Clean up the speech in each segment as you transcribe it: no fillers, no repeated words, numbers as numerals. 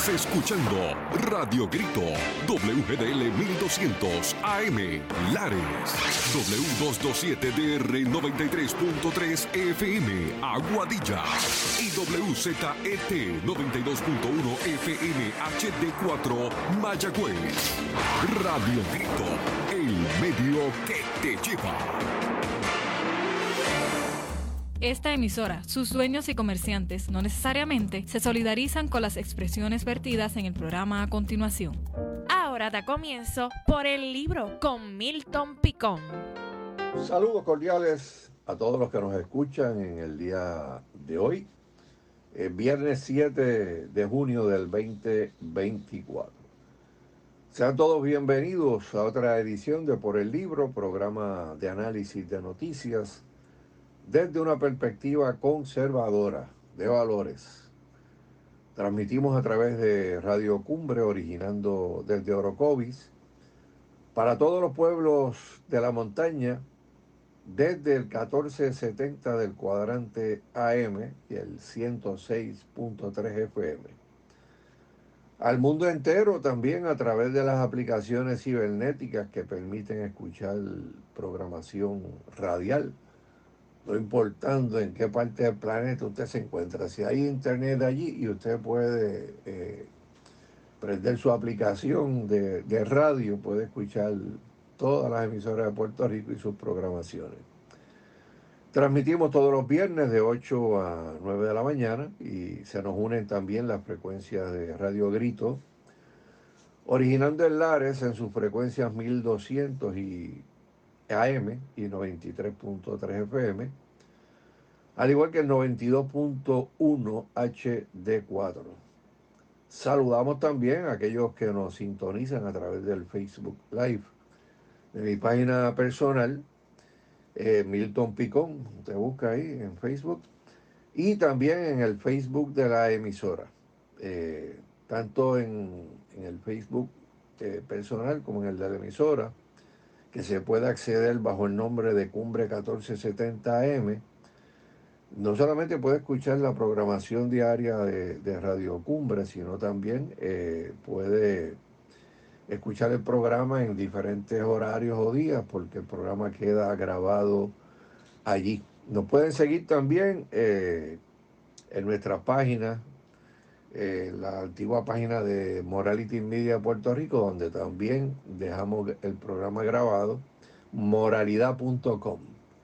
Estás escuchando Radio Grito, WGDL 1200 AM, Lares, W227DR 93.3 FM, Aguadilla, y WZET 92.1 FM HD4, Mayagüez. Radio Grito, el medio que te lleva. Esta emisora, sus dueños y comerciantes no necesariamente se solidarizan con las expresiones vertidas en el programa a continuación. Ahora da comienzo Por el Libro con Milton Picón. Saludos cordiales a todos los que nos escuchan en el día de hoy, viernes 7 de junio del 2024. Sean todos bienvenidos a otra edición de Por el Libro, programa de análisis de noticias desde una perspectiva conservadora de valores. Transmitimos a través de Radio Cumbre, originando desde Orocovis, para todos los pueblos de la montaña, desde el 1470 del cuadrante AM y el 106.3 FM. Al mundo entero también a través de las aplicaciones cibernéticas que permiten escuchar programación radial, no importando en qué parte del planeta usted se encuentra. Si hay internet allí y usted puede prender su aplicación de radio, puede escuchar todas las emisoras de Puerto Rico y sus programaciones. Transmitimos todos los viernes de 8 a 9 de la mañana y se nos unen también las frecuencias de Radio Grito, originando en Lares en sus frecuencias 1200 y AM y 93.3 FM, al igual que el 92.1 HD4. Saludamos también a aquellos que nos sintonizan a través del Facebook Live de mi página personal, Milton Picón, te busca ahí en Facebook, y también en el Facebook de la emisora, tanto en el Facebook personal como en el de la emisora, que se puede acceder bajo el nombre de Cumbre 1470 AM. No solamente puede escuchar la programación diaria de Radio Cumbre, sino también puede escuchar el programa en diferentes horarios o días, porque el programa queda grabado allí. Nos pueden seguir también en nuestra página, la antigua página de Morality Media Puerto Rico, donde también dejamos el programa grabado, moralidad.com.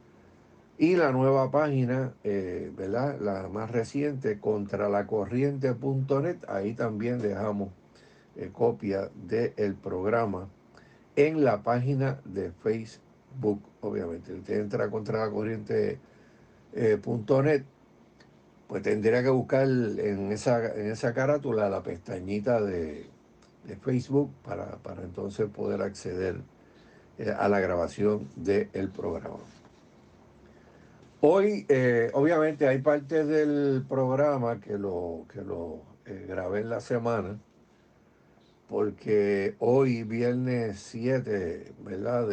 Y la nueva página, ¿verdad? La más reciente, contralacorriente.net, ahí también dejamos copia del programa en la página de Facebook, obviamente. Usted entra a contralacorriente.net, pues tendría que buscar en esa carátula la pestañita de Facebook para entonces poder acceder a la grabación del programa. Hoy, obviamente, hay partes del programa que lo grabé en la semana, porque hoy, viernes 7, ¿verdad?,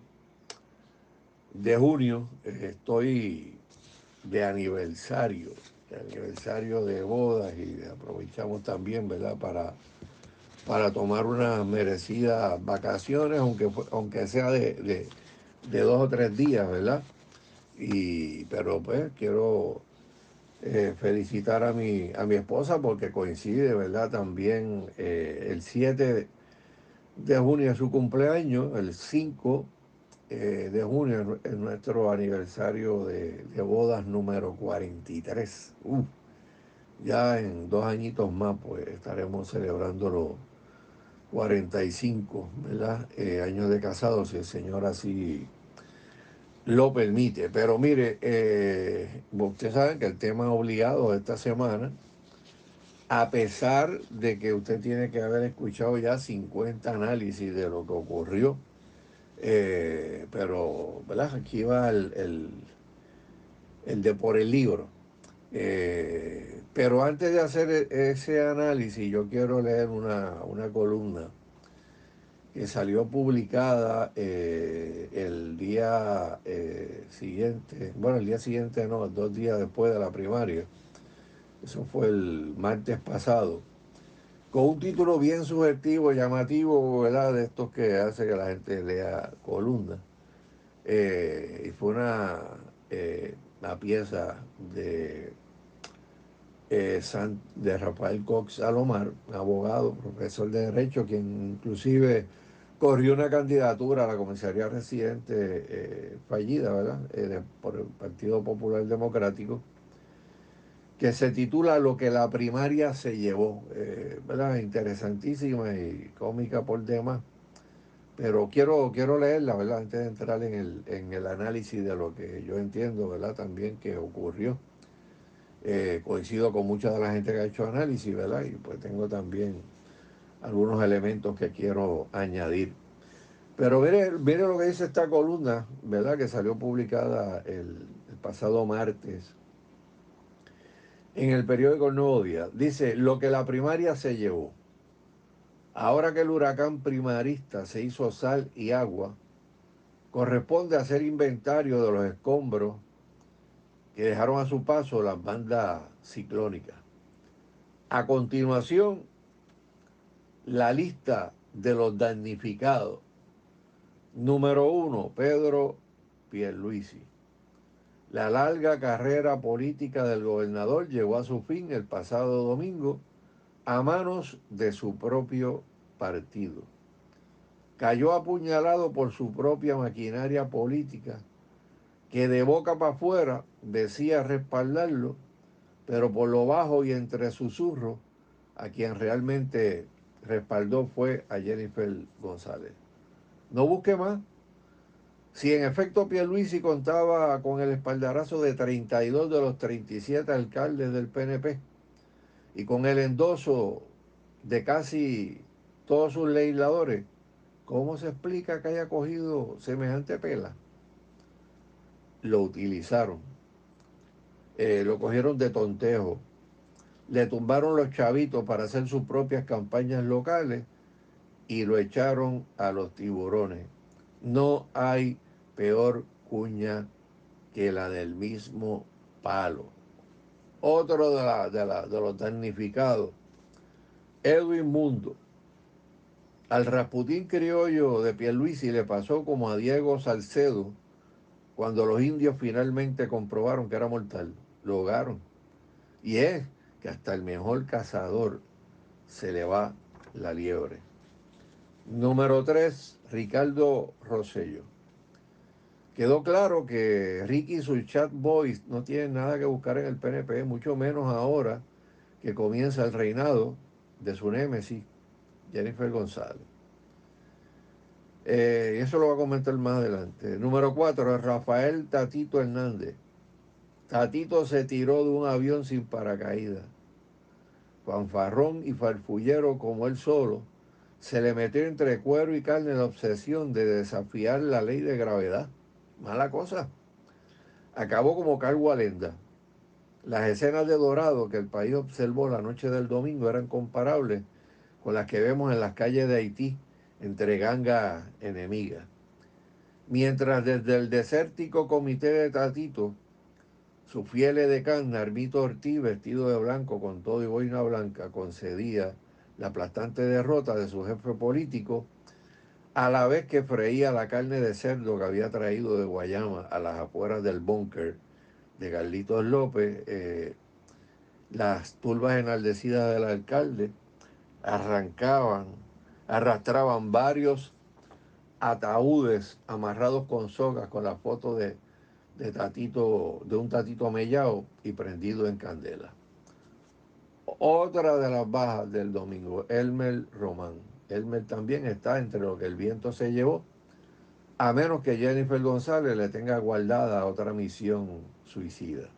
de junio, estoy de aniversario de bodas, y aprovechamos también, ¿verdad?, para tomar unas merecidas vacaciones, aunque sea de 2 o 3 días, ¿verdad? Pero pues quiero felicitar a mi esposa, porque coincide, ¿verdad?, también el 7 de junio es su cumpleaños, el 5 de junio es nuestro aniversario de bodas número 43. Ya en 2 añitos más pues estaremos celebrando los 45, ¿verdad? Años de casados, si el Señor así lo permite. Pero mire, ustedes saben que el tema obligado de esta semana, a pesar de que usted tiene que haber escuchado ya 50 análisis de lo que ocurrió, pero, ¿verdad?, aquí va el de Por el Libro. Pero antes de hacer ese análisis, yo quiero leer una columna que salió publicada el día siguiente, bueno, el día siguiente no, 2 días después de la primaria. Eso fue el martes pasado, con un título bien subjetivo, llamativo, ¿verdad? De estos que hace que la gente lea columnas. Y fue una pieza de Rafael Cox Salomar, abogado, profesor de Derecho, quien inclusive corrió una candidatura a la comisaría residente fallida, ¿verdad? Por el Partido Popular Democrático, que se titula Lo que la primaria se llevó, ¿verdad? Interesantísima y cómica por demás. Pero quiero leerla, ¿verdad? Antes de entrar en el análisis de lo que yo entiendo, ¿verdad? También que ocurrió. Coincido con mucha de la gente que ha hecho análisis, ¿verdad? Y pues tengo también algunos elementos que quiero añadir. Pero mire lo que dice esta columna, ¿verdad? Que salió publicada el pasado martes en el periódico El Nuevo Día. Dice, lo que la primaria se llevó. Ahora que el huracán primarista se hizo sal y agua, corresponde hacer inventario de los escombros que dejaron a su paso las bandas ciclónicas. A continuación, la lista de los damnificados. Número 1, Pedro Pierluisi. La larga carrera política del gobernador llegó a su fin el pasado domingo a manos de su propio partido. Cayó apuñalado por su propia maquinaria política, que de boca para afuera decía respaldarlo, pero por lo bajo y entre susurros, a quien realmente respaldó fue a Jennifer González. No busque más. Si en efecto Pierluisi contaba con el espaldarazo de 32 de los 37 alcaldes del PNP y con el endoso de casi todos sus legisladores, ¿cómo se explica que haya cogido semejante pela? Lo utilizaron, lo cogieron de tontejo, le tumbaron los chavitos para hacer sus propias campañas locales y lo echaron a los tiburones. No hay peor cuña que la del mismo palo. Otro de los damnificados, Edwin Mundo. Al Rasputín criollo de Pierluisi le pasó como a Diego Salcedo cuando los indios finalmente comprobaron que era mortal. Lo ahogaron. Y es que hasta el mejor cazador se le va la liebre. Número 3, Ricardo Rosselló. Quedó claro que Ricky y su chat boys no tienen nada que buscar en el PNP, mucho menos ahora que comienza el reinado de su némesis, Jennifer González. Eso lo va a comentar más adelante. Número 4, Rafael Tatito Hernández. Tatito se tiró de un avión sin paracaídas. Fanfarrón y farfullero como él solo, se le metió entre cuero y carne la obsesión de desafiar la ley de gravedad. Mala cosa. Acabó como Cargo Alenda. Las escenas de Dorado que el país observó la noche del domingo eran comparables con las que vemos en las calles de Haití entre gangas enemigas. Mientras desde el desértico comité de Tatito, su fiel decán Narmito Ortiz, vestido de blanco con todo y boina blanca, concedía la aplastante derrota de su jefe político, a la vez que freía la carne de cerdo que había traído de Guayama a las afueras del búnker de Carlitos López. Las turbas enardecidas del alcalde arrastraban varios ataúdes amarrados con sogas con la foto de un Tatito mellao y prendido en candela. Otra de las bajas del domingo, Elmer Román. Elmer también está entre lo que el viento se llevó, a menos que Jennifer González le tenga guardada otra misión suicida.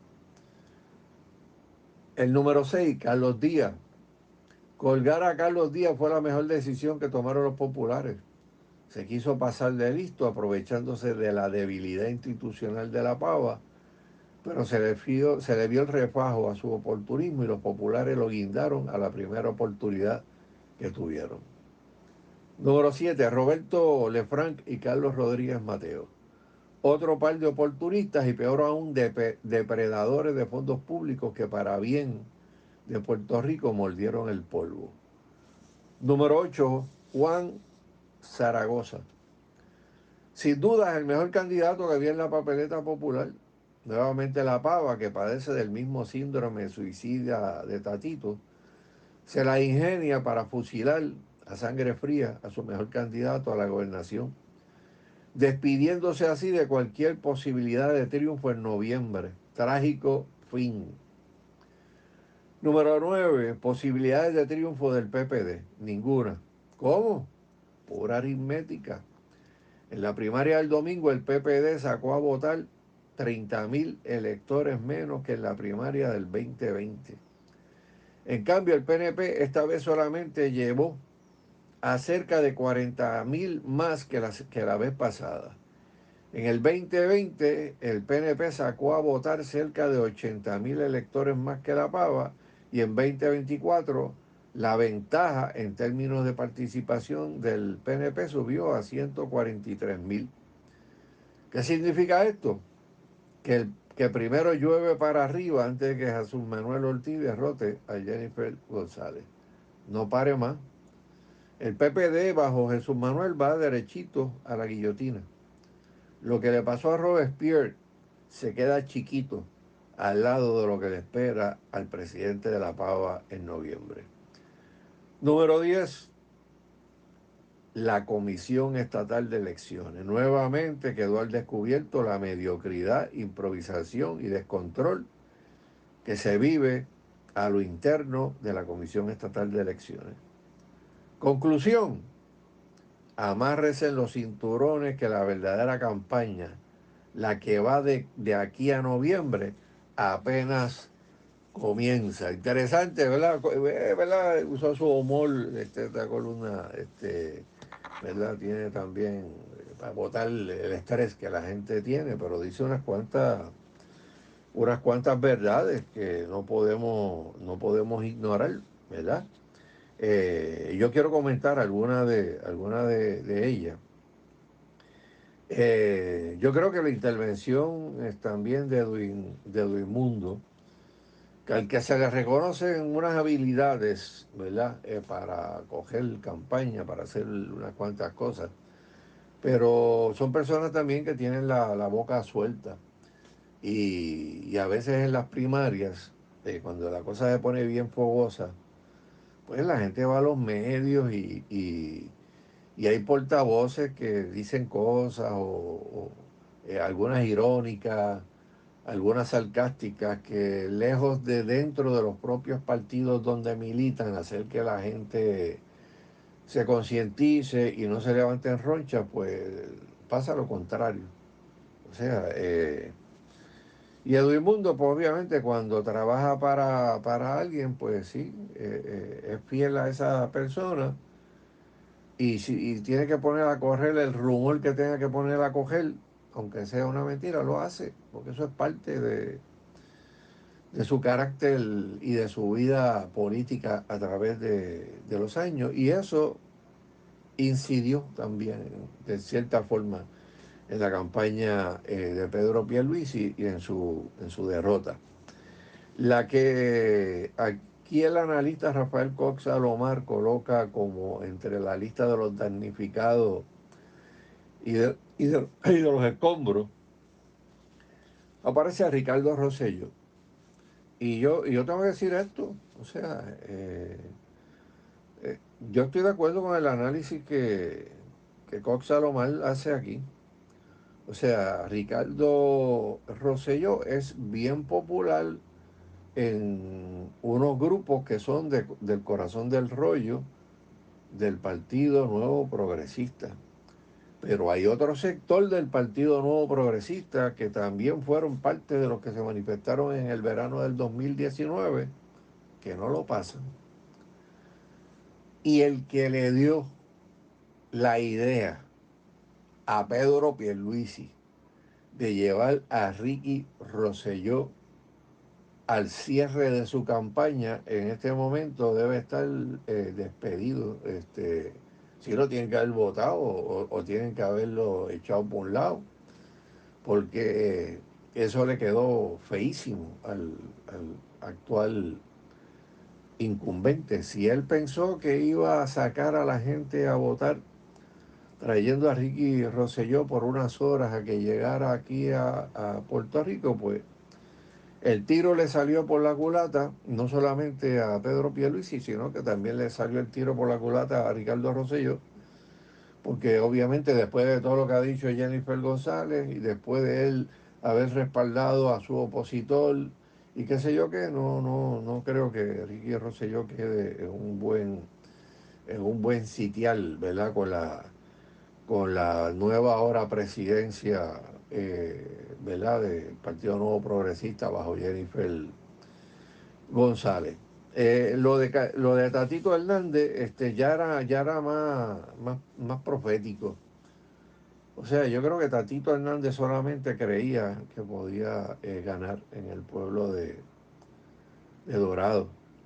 El número 6, Carlos Díaz. Colgar a Carlos Díaz fue la mejor decisión que tomaron los populares. Se quiso pasar de listo aprovechándose de la debilidad institucional de la pava, pero se le vio el refajo a su oportunismo y los populares lo guindaron a la primera oportunidad que tuvieron. Número 7, Roberto Lefranc y Carlos Rodríguez Mateo. Otro par de oportunistas y peor aún depredadores de fondos públicos que para bien de Puerto Rico mordieron el polvo. Número 8, Juan Zaragoza. Sin duda es el mejor candidato que había en la papeleta popular. Nuevamente la Pava, que padece del mismo síndrome suicida de Tatito, se la ingenia para fusilar a sangre fría a su mejor candidato a la gobernación, despidiéndose así de cualquier posibilidad de triunfo en noviembre. Trágico fin. Número 9, posibilidades de triunfo del PPD. Ninguna. ¿Cómo? Pura aritmética. En la primaria del domingo el PPD sacó a votar 30,000 electores menos que en la primaria del 2020. En cambio el PNP esta vez solamente llevó a cerca de 40,000 más que la vez pasada. En el 2020 el PNP sacó a votar cerca de 80,000 electores más que la Pava y en 2024 la ventaja en términos de participación del PNP subió a 143,000. ¿Qué significa esto? Que primero llueve para arriba antes de que Jesús Manuel Ortiz derrote a Jennifer González. No pare más. El PPD bajo Jesús Manuel va derechito a la guillotina. Lo que le pasó a Robespierre se queda chiquito al lado de lo que le espera al presidente de la Pava en noviembre. Número 10, la Comisión Estatal de Elecciones. Nuevamente quedó al descubierto la mediocridad, improvisación y descontrol que se vive a lo interno de la Comisión Estatal de Elecciones. Conclusión, amárrese en los cinturones que la verdadera campaña, la que va de aquí a noviembre, apenas comienza. Interesante, ¿verdad? ¿Verdad? Usó su humor, esta columna, ¿verdad? Tiene también, para botar el estrés que la gente tiene, pero dice unas cuantas verdades que no podemos ignorar, ¿verdad? Yo quiero comentar alguna de ellas. Yo creo que la intervención es también de Edwin Mundo, que al que se le reconocen unas habilidades, ¿verdad? Para coger campaña, para hacer unas cuantas cosas, pero son personas también que tienen la boca suelta y a veces en las primarias, cuando la cosa se pone bien fogosa, pues la gente va a los medios y hay portavoces que dicen cosas o algunas irónicas, algunas sarcásticas, que lejos de dentro de los propios partidos donde militan, hacer que la gente se concientice y no se levante en roncha, pues pasa lo contrario. O sea, y Edwin Mundo, pues obviamente cuando trabaja para alguien, pues sí, es fiel a esa persona. Y si tiene que poner a correr el rumor que tenga que poner a coger, aunque sea una mentira, lo hace, porque eso es parte de su carácter y de su vida política a través de los años. Y eso incidió también, de cierta forma, en la campaña de Pedro Pierluisi y en su derrota. La que aquí el analista Rafael Cox Salomar coloca como entre la lista de los damnificados y de los escombros, aparece a Ricardo Rosselló. Y yo tengo que decir esto, o sea, yo estoy de acuerdo con el análisis que Cox Salomar hace aquí. O sea, Ricardo Rosselló es bien popular en unos grupos que son del corazón del rollo del Partido Nuevo Progresista. Pero hay otro sector del Partido Nuevo Progresista que también fueron parte de los que se manifestaron en el verano del 2019, que no lo pasan. Y el que le dio la idea a Pedro Pierluisi de llevar a Ricky Rosselló al cierre de su campaña, en este momento debe estar despedido. Si lo tienen que haber votado o tienen que haberlo echado por un lado, porque eso le quedó feísimo al actual incumbente. Si él pensó que iba a sacar a la gente a votar trayendo a Ricky Rosselló por unas horas a que llegara aquí a Puerto Rico, pues el tiro le salió por la culata, no solamente a Pedro Pierluisi, sino que también le salió el tiro por la culata a Ricardo Rosselló, porque obviamente después de todo lo que ha dicho Jennifer González y después de él haber respaldado a su opositor y qué sé yo qué, no creo que Ricky Rosselló quede en un buen sitial, ¿verdad? Con la nueva ahora presidencia, ¿verdad? Del Partido Nuevo Progresista bajo Jennifer González. Lo de Tatito Hernández ya era más profético. O sea, yo creo que Tatito Hernández solamente creía que podía ganar en el pueblo de Dorado.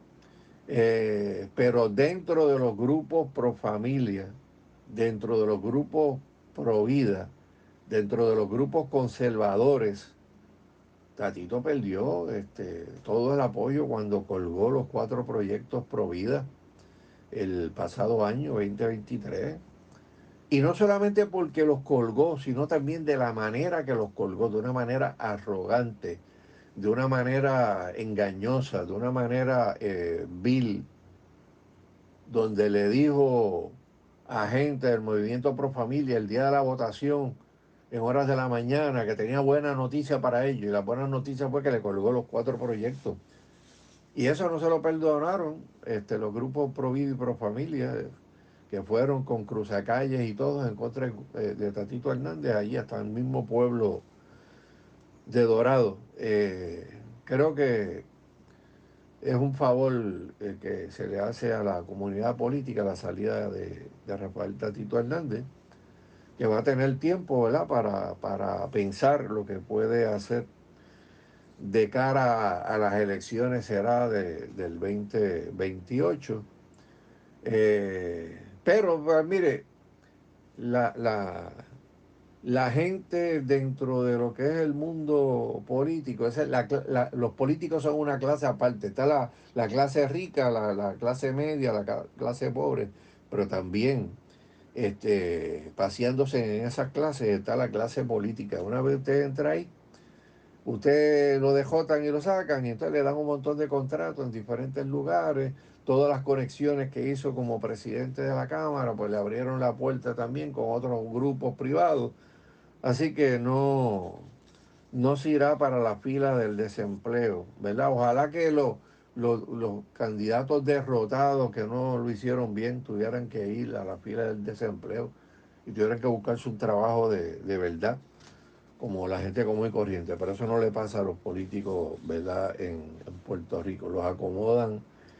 Pero dentro de los grupos pro familia, dentro de los grupos pro vida, dentro de los grupos conservadores, Tatito perdió todo el apoyo cuando colgó los 4 proyectos pro vida el pasado año 2023. Y no solamente porque los colgó, sino también de la manera que los colgó, de una manera arrogante, de una manera engañosa, de una manera vil, donde le dijo a gente del movimiento Pro Familia el día de la votación, en horas de la mañana, que tenía buena noticia para ellos. Y la buena noticia fue que le colgó los 4 proyectos. Y eso no se lo perdonaron los grupos Pro Vida y Pro Familia, que fueron con cruzacalles y todos en contra de Tatito Hernández, allí hasta el mismo pueblo de Dorado. Creo que es un favor que se le hace a la comunidad política la salida de Rafael Tatito Hernández, que va a tener tiempo, ¿verdad?, para pensar lo que puede hacer de cara a las elecciones será del 2028. Pero, pues, mire, la, la, la gente dentro de lo que es el mundo político, los políticos son una clase aparte. Está la clase rica, la clase media, clase pobre, pero también paseándose en esas clases está la clase política. Una vez usted entra ahí, usted lo dejotan y lo sacan y entonces le dan un montón de contratos en diferentes lugares. Todas las conexiones que hizo como presidente de la Cámara, pues le abrieron la puerta también con otros grupos privados. Así que no se irá para la fila del desempleo, ¿verdad? Ojalá que los candidatos derrotados que no lo hicieron bien tuvieran que ir a la fila del desempleo y tuvieran que buscarse un trabajo de verdad, como la gente común y corriente. Pero eso no le pasa a los políticos, ¿verdad? En Puerto Rico. Los acomodan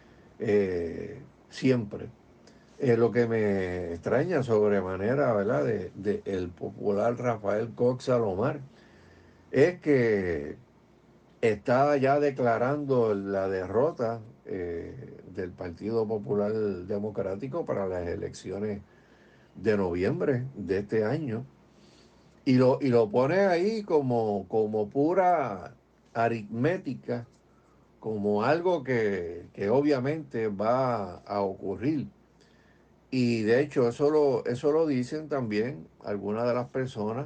siempre. Lo que me extraña sobremanera, ¿verdad?, de el popular Rafael Cox Salomar, es que está ya declarando la derrota del Partido Popular Democrático para las elecciones de noviembre de este año. Y lo pone ahí como pura aritmética, como algo que obviamente va a ocurrir. Y de hecho eso lo dicen también algunas de las personas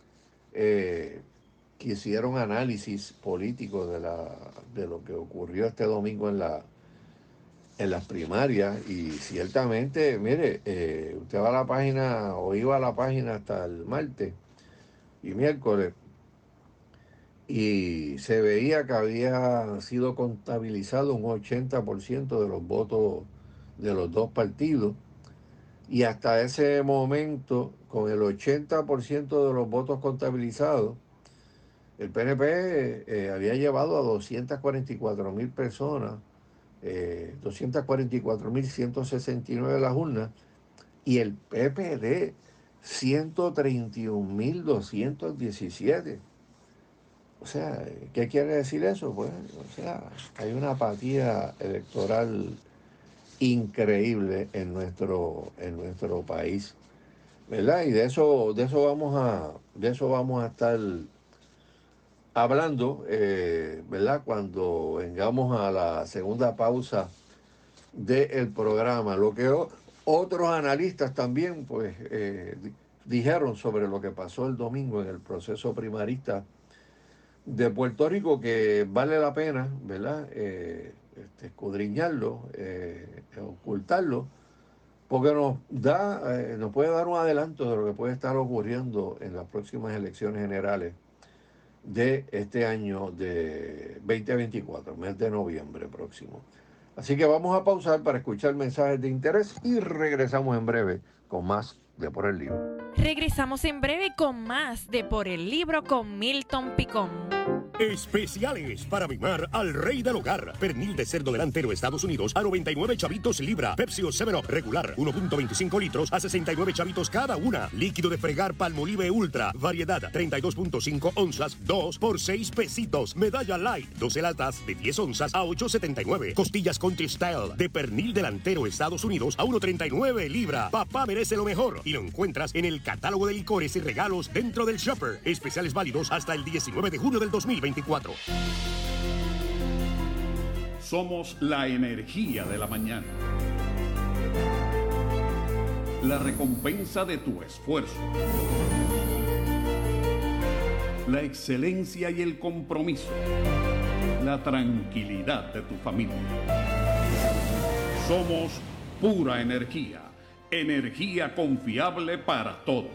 que hicieron análisis políticos de lo que ocurrió este domingo en las primarias. Y ciertamente, mire, usted va a la página o iba a la página hasta el martes y miércoles y se veía que había sido contabilizado un 80% de los votos de los dos partidos. Y hasta ese momento, con el 80% de los votos contabilizados, el PNP había llevado a 244.000 personas, 244.169 de las urnas, y el PPD 131.217. O sea, ¿qué quiere decir eso? Pues, o sea, hay una apatía electoral increíble en nuestro país, ¿verdad? Y de eso vamos a estar hablando, ¿verdad?, cuando vengamos a la segunda pausa del programa. Lo que otros analistas también pues dijeron sobre lo que pasó el domingo en el proceso primarista de Puerto Rico, que vale la pena, ¿verdad? Escudriñarlo, ocultarlo, porque nos puede dar un adelanto de lo que puede estar ocurriendo en las próximas elecciones generales de este año de 2024, mes de noviembre próximo. Así que vamos a pausar para escuchar mensajes de interés y regresamos en breve con más de Por el Libro. Regresamos en breve con más de Por el Libro con Milton Picón. Especiales para mimar al rey del hogar. Pernil de cerdo delantero Estados Unidos a 99 chavitos libra. Pepsi o 7-Up regular 1.25 litros a 69 chavitos cada una. Líquido de fregar Palmolive Ultra. Variedad 32.5 onzas 2 por 6 pesitos. Medalla Light 12 latas de 10 onzas a 8.79. Costillas Country Style de pernil delantero Estados Unidos a 1.39 libra. Papá merece lo mejor y lo encuentras en el catálogo de licores y regalos dentro del Shopper. Especiales válidos hasta el 19 de junio del 2024. Somos la energía de la mañana. La recompensa de tu esfuerzo. La excelencia y el compromiso. La tranquilidad de tu familia. Somos pura energía. Energía confiable para todos.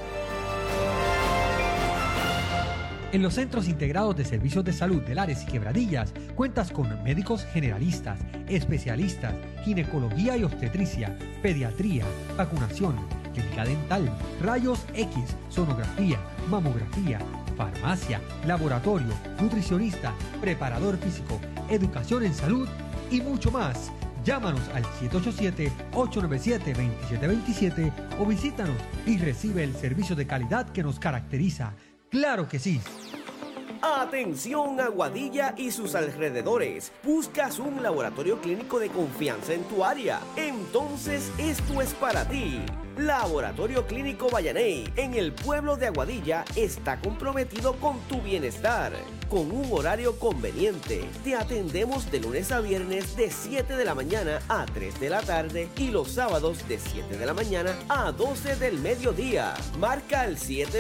En los Centros Integrados de Servicios de Salud de Lares y Quebradillas cuentas con médicos generalistas, especialistas, ginecología y obstetricia, pediatría, vacunación, clínica dental, rayos X, sonografía, mamografía, farmacia, laboratorio, nutricionista, preparador físico, educación en salud y mucho más. Llámanos al 787-897-2727 o visítanos y recibe el servicio de calidad que nos caracteriza. ¡Claro que sí! Atención Aguadilla y sus alrededores. ¿Buscas un laboratorio clínico de confianza en tu área? Entonces esto es para ti. Laboratorio Clínico Vallaney en el pueblo de Aguadilla está comprometido con tu bienestar. Con un horario conveniente, te atendemos de lunes a viernes de 7 de la mañana a 3 de la tarde y los sábados de 7 de la mañana a 12 del mediodía. Marca al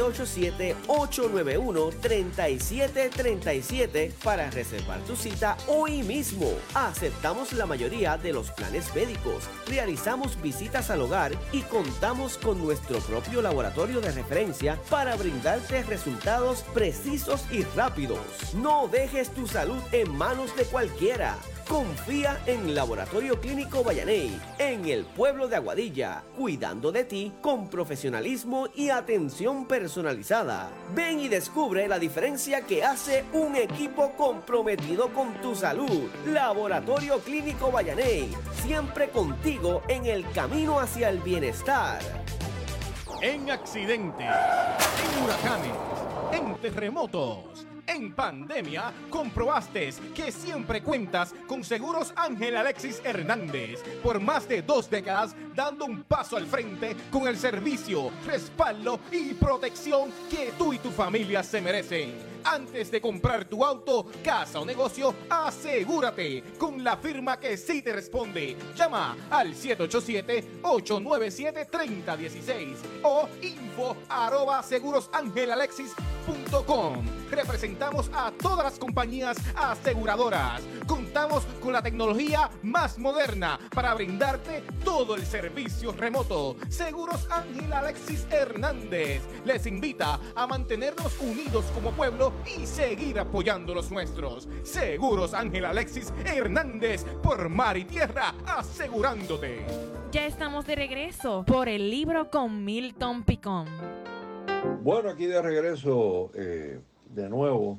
787-891-3737 para reservar tu cita hoy mismo. Aceptamos la mayoría de los planes médicos, realizamos visitas al hogar y contamos con nuestro propio laboratorio de referencia para brindarte resultados precisos y rápidos. No dejes tu salud en manos de cualquiera. Confía en Laboratorio Clínico Vallaney, en el pueblo de Aguadilla, cuidando de ti con profesionalismo y atención personalizada. Ven y descubre la diferencia que hace un equipo comprometido con tu salud. Laboratorio Clínico Vallaney, siempre contigo en el camino hacia el bienestar. En accidentes, en huracanes, en terremotos, en pandemia, comprobaste que siempre cuentas con Seguros Ángel Alexis Hernández. Por más de 2 décadas, dando un paso al frente con el servicio, respaldo y protección que tú y tu familia se merecen. Antes de comprar tu auto, casa o negocio, asegúrate con la firma que sí te responde. Llama al 787-897-3016 o info@segurosangelalexis.com. Representamos a todas las compañías aseguradoras. Contamos con la tecnología más moderna para brindarte todo el servicio remoto. Seguros Ángel Alexis Hernández les invita a mantenernos unidos como pueblo y seguir apoyando los nuestros. Seguros Ángel Alexis Hernández, por mar y tierra, asegurándote. Ya estamos de regreso por el libro con Milton Picón. Bueno, aquí de regreso de nuevo,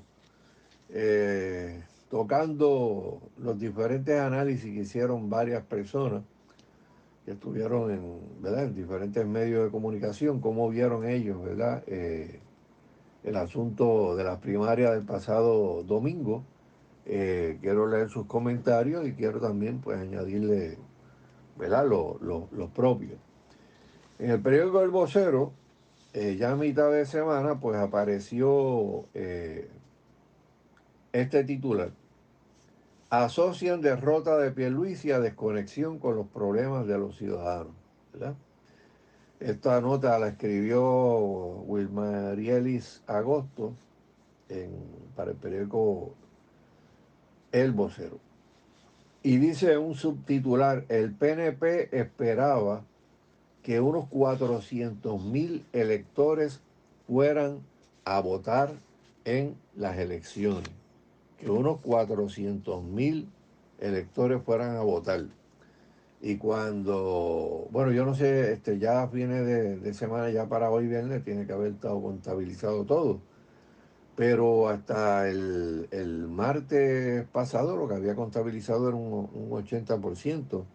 tocando los diferentes análisis que hicieron varias personas que estuvieron en diferentes medios de comunicación, cómo vieron ellos, ¿verdad? El asunto de las primarias del pasado domingo. Quiero leer sus comentarios y quiero también pues añadirle, ¿verdad?, los propios. En el periódico El Vocero, ya a mitad de semana, pues apareció este titular: asocian derrota de Pierluisi a desconexión con los problemas de los ciudadanos, ¿verdad? Esta nota la escribió Wilmarielis Agosto para el periódico El Vocero. Y dice un subtitular: el PNP esperaba que unos 400,000 electores fueran a votar en las elecciones. Que unos 400,000 electores fueran a votar. Y cuando, bueno, yo no sé, ya viene de semana, ya para hoy viernes tiene que haber estado contabilizado todo. Pero hasta el martes pasado lo que había contabilizado era un 80%.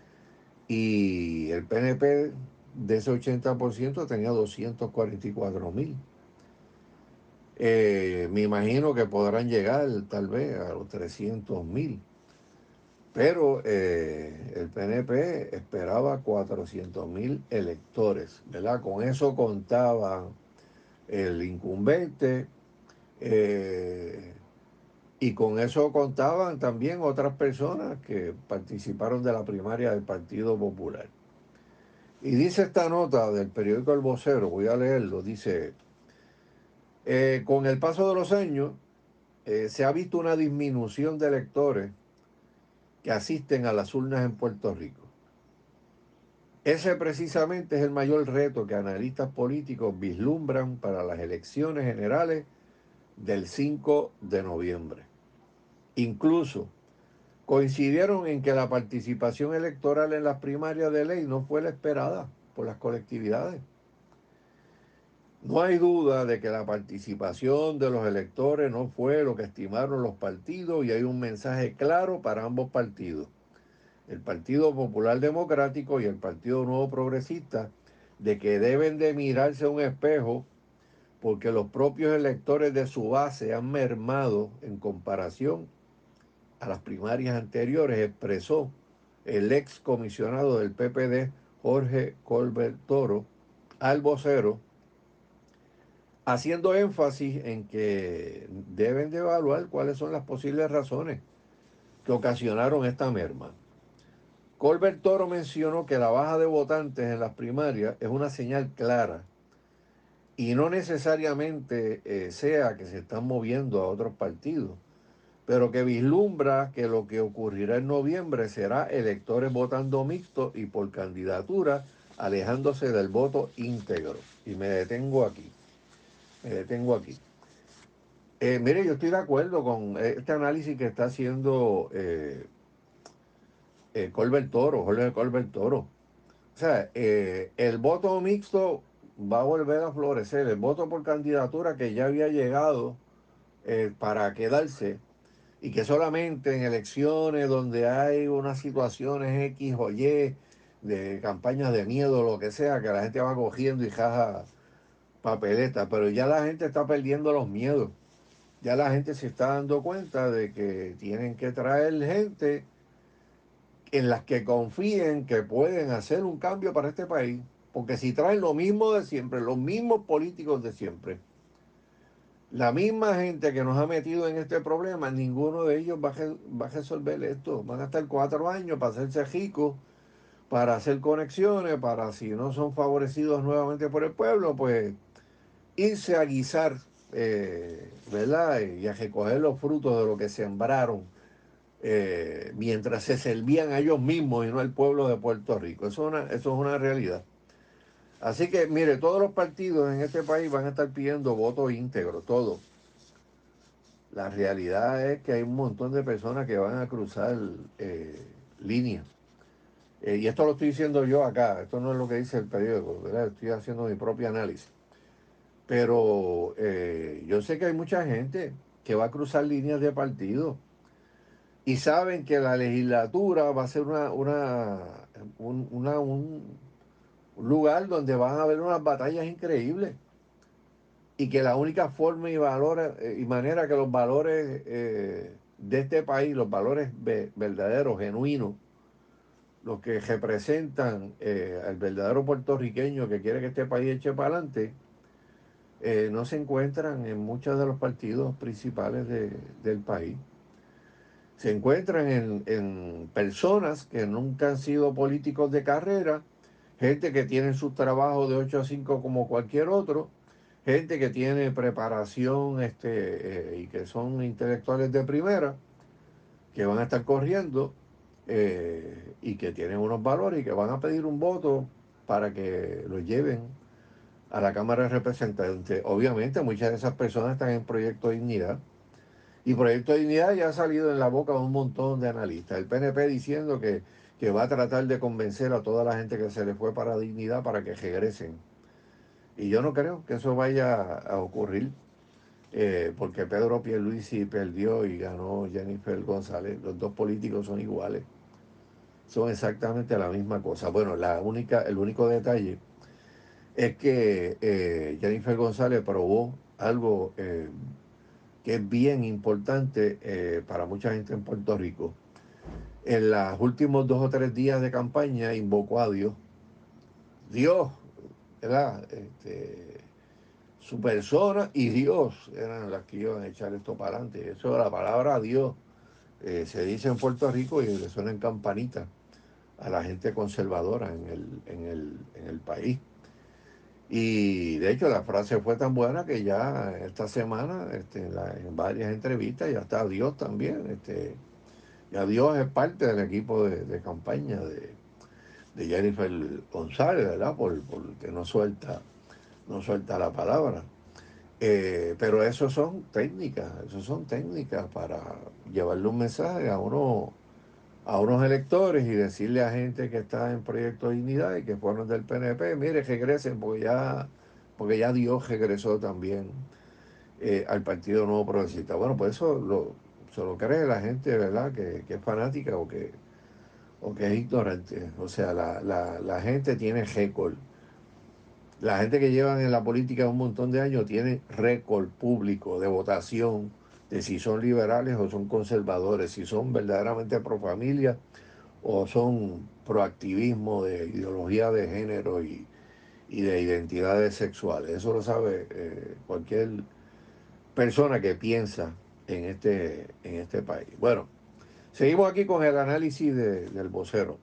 Y el PNP de ese 80% tenía 244,000. Me imagino que podrán llegar tal vez a los 300,000. Pero el PNP esperaba 400,000 electores, ¿verdad? Con eso contaba el incumbente y con eso contaban también otras personas que participaron de la primaria del Partido Popular. Y dice esta nota del periódico El Vocero, voy a leerlo, dice: con el paso de los años se ha visto una disminución de electores que asisten a las urnas en Puerto Rico. Ese precisamente es el mayor reto que analistas políticos vislumbran para las elecciones generales del 5 de noviembre. Incluso coincidieron en que la participación electoral en las primarias de ley no fue la esperada por las colectividades. No hay duda de que la participación de los electores no fue lo que estimaron los partidos, y hay un mensaje claro para ambos partidos, el Partido Popular Democrático y el Partido Nuevo Progresista, de que deben de mirarse a un espejo porque los propios electores de su base han mermado en comparación a las primarias anteriores, expresó el ex comisionado del PPD, Jorge Colbert Toro, al Vocero, haciendo énfasis en que deben de evaluar cuáles son las posibles razones que ocasionaron esta merma. Colbert Toro mencionó que la baja de votantes en las primarias es una señal clara y no necesariamente sea que se están moviendo a otros partidos, pero que vislumbra que lo que ocurrirá en noviembre será electores votando mixto y por candidatura, alejándose del voto íntegro. Y me detengo aquí. Mire, yo estoy de acuerdo con este análisis que está haciendo Colbert Toro, Jorge Colbert Toro. O sea, el voto mixto va a volver a florecer. El voto por candidatura, que ya había llegado para quedarse, y que solamente en elecciones donde hay unas situaciones X o Y, de campañas de miedo, lo que sea, que la gente va cogiendo y jaja papeleta, pero ya la gente está perdiendo los miedos. Ya la gente se está dando cuenta de que tienen que traer gente en las que confíen que pueden hacer un cambio para este país, porque si traen lo mismo de siempre, los mismos políticos de siempre, la misma gente que nos ha metido en este problema, ninguno de ellos va a resolver esto. Van a estar 4 años para hacerse ricos, para hacer conexiones, para, si no son favorecidos nuevamente por el pueblo, pues irse a guisar, ¿verdad? Y a recoger los frutos de lo que sembraron mientras se servían a ellos mismos y no al pueblo de Puerto Rico. Eso es una realidad. Así que, mire, todos los partidos en este país van a estar pidiendo voto íntegro, todos. La realidad es que hay un montón de personas que van a cruzar líneas. Y esto lo estoy diciendo yo acá, esto no es lo que dice el periódico, ¿verdad? Estoy haciendo mi propio análisis. Pero yo sé que hay mucha gente que va a cruzar líneas de partido y saben que la legislatura va a ser un lugar donde van a haber unas batallas increíbles, y que la única forma y manera que los valores de este país, los valores verdaderos, genuinos, los que representan al verdadero puertorriqueño que quiere que este país eche para adelante, no se encuentran en muchos de los partidos principales del país. se encuentran en personas que nunca han sido políticos de carrera, gente que tiene sus trabajos de 8 a 5 como cualquier otro, gente que tiene preparación y que son intelectuales de primera, que van a estar corriendo y que tienen unos valores y que van a pedir un voto para que los lleven a la Cámara de Representantes. Obviamente muchas de esas personas están en Proyecto Dignidad, y Proyecto Dignidad ya ha salido en la boca de un montón de analistas. El PNP diciendo que va a tratar de convencer a toda la gente que se le fue para Dignidad para que regresen. Y yo no creo que eso vaya a ocurrir, porque Pedro Pierluisi perdió y ganó Jennifer González. Los dos políticos son iguales, son exactamente la misma cosa. Bueno, el único detalle es que Jennifer González probó algo que es bien importante para mucha gente en Puerto Rico. En los últimos 2 o 3 días de campaña invocó a Dios. Dios, ¿verdad? Su persona y Dios eran las que iban a echar esto para adelante. Eso de la palabra Dios se dice en Puerto Rico y le suena en campanita a la gente conservadora en el país. Y de hecho la frase fue tan buena que ya esta semana en varias entrevistas ya está Dios también. Ya Dios es parte del equipo de campaña de Jennifer González, ¿verdad? Porque no suelta la palabra. Pero eso son técnicas para llevarle un mensaje a unos electores y decirle a gente que está en Proyecto Dignidad y que fueron del PNP, mire, regresen, porque ya Dios regresó también al Partido Nuevo Progresista. Bueno, pues eso se lo cree la gente, ¿verdad?, que es fanática o que es ignorante. O sea, la gente tiene récord. La gente que llevan en la política un montón de años tiene récord público de votación, de si son liberales o son conservadores, si son verdaderamente pro familia o son pro activismo de ideología de género y de identidades sexuales. Eso lo sabe cualquier persona que piensa en este país. Bueno, seguimos aquí con el análisis del vocero.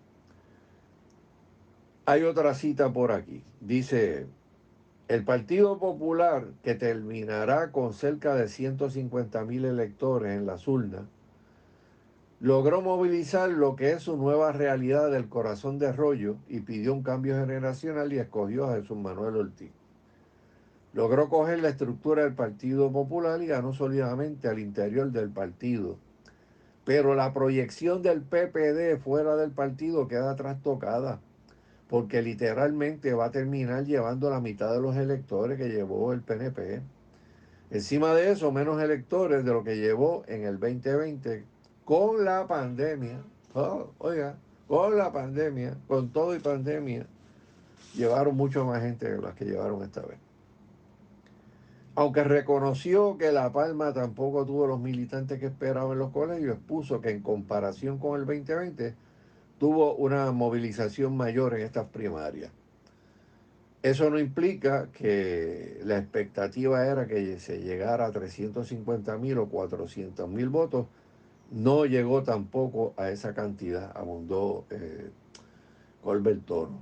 Hay otra cita por aquí. Dice: el Partido Popular, que terminará con cerca de 150,000 electores en las urnas, logró movilizar lo que es su nueva realidad del corazón de Arroyo y pidió un cambio generacional y escogió a Jesús Manuel Ortiz. Logró coger la estructura del Partido Popular y ganó sólidamente al interior del partido. Pero la proyección del PPD fuera del partido queda trastocada, porque literalmente va a terminar llevando la mitad de los electores que llevó el PNP. Encima de eso, menos electores de lo que llevó en el 2020 con la pandemia. Con la pandemia, con todo y pandemia, llevaron mucho más gente que las que llevaron esta vez. Aunque reconoció que La Palma tampoco tuvo los militantes que esperaba en los colegios, expuso que en comparación con el 2020 tuvo una movilización mayor en estas primarias. Eso no implica que la expectativa era que se llegara a 350,000 o 400,000 votos. No llegó tampoco a esa cantidad, abundó Colbert Toro.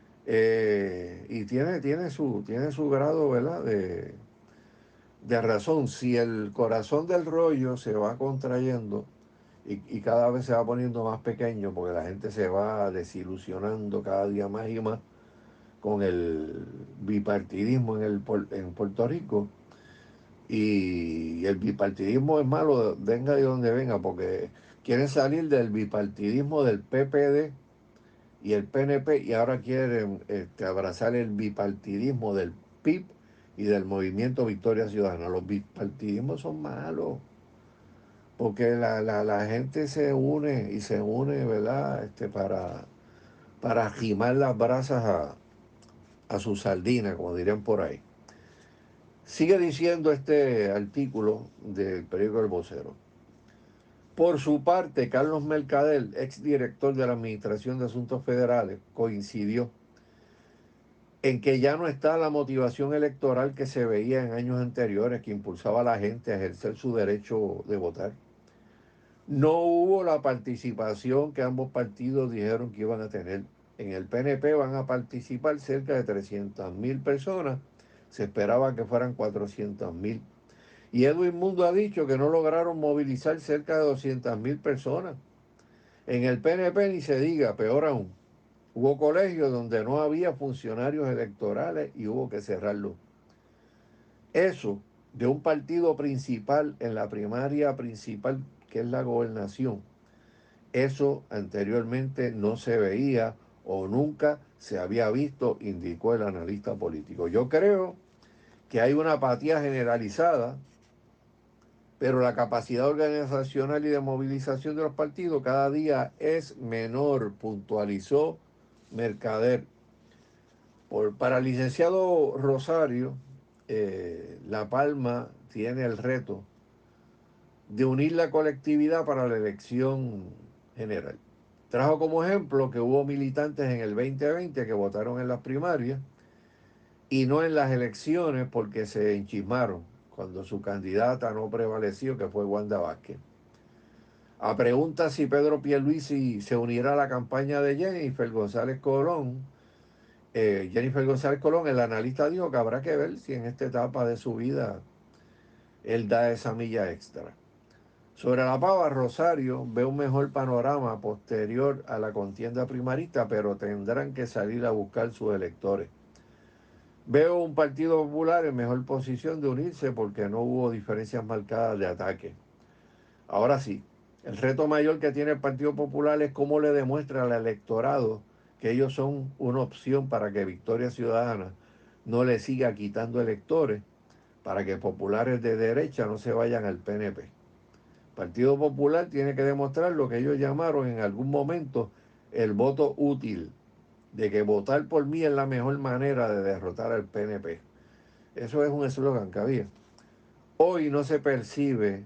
Y tiene su grado, ¿verdad?, de razón. Si el corazón del rollo se va contrayendo y cada vez se va poniendo más pequeño, porque la gente se va desilusionando cada día más y más con el bipartidismo en Puerto Rico, y el bipartidismo es malo, venga de donde venga, porque quieren salir del bipartidismo del PPD y el PNP y ahora quieren abrazar el bipartidismo del PIB y del Movimiento Victoria Ciudadana. Los bipartidismos son malos, porque la gente se une, ¿verdad?, para arrimar las brasas a su sardina, como dirían por ahí. Sigue diciendo este artículo del periódico El Vocero. Por su parte, Carlos Mercader, exdirector de la Administración de Asuntos Federales, coincidió en que ya no está la motivación electoral que se veía en años anteriores, que impulsaba a la gente a ejercer su derecho de votar. No hubo la participación que ambos partidos dijeron que iban a tener. En el PNP van a participar cerca de 300,000 personas. Se esperaba que fueran 400,000. Y Edwin Mundo ha dicho que no lograron movilizar cerca de 200,000 personas. En el PNP ni se diga, peor aún. Hubo colegios donde no había funcionarios electorales y hubo que cerrarlos. Eso de un partido principal en la primaria principal, que es la gobernación, eso anteriormente no se veía o nunca se había visto, indicó el analista político. Yo creo que hay una apatía generalizada, pero la capacidad organizacional y de movilización de los partidos cada día es menor, puntualizó Mercader. Para el licenciado Rosario, La Palma tiene el reto de unir la colectividad para la elección general. Trajo como ejemplo que hubo militantes en el 2020 que votaron en las primarias y no en las elecciones porque se enchismaron cuando su candidata no prevaleció, que fue Wanda Vázquez. A pregunta si Pedro Pierluisi se unirá a la campaña de Jennifer González Colón, el analista dijo que habrá que ver si en esta etapa de su vida él da esa milla extra. Sobre la pava, Rosario ve un mejor panorama posterior a la contienda primarista, pero tendrán que salir a buscar sus electores. Veo un Partido Popular en mejor posición de unirse porque no hubo diferencias marcadas de ataque. Ahora sí, el reto mayor que tiene el Partido Popular es cómo le demuestra al electorado que ellos son una opción para que Victoria Ciudadana no le siga quitando electores, para que populares de derecha no se vayan al PNP. El Partido Popular tiene que demostrar lo que ellos llamaron en algún momento el voto útil, de que votar por mí es la mejor manera de derrotar al PNP. Eso es un eslogan que había. Hoy no se perciben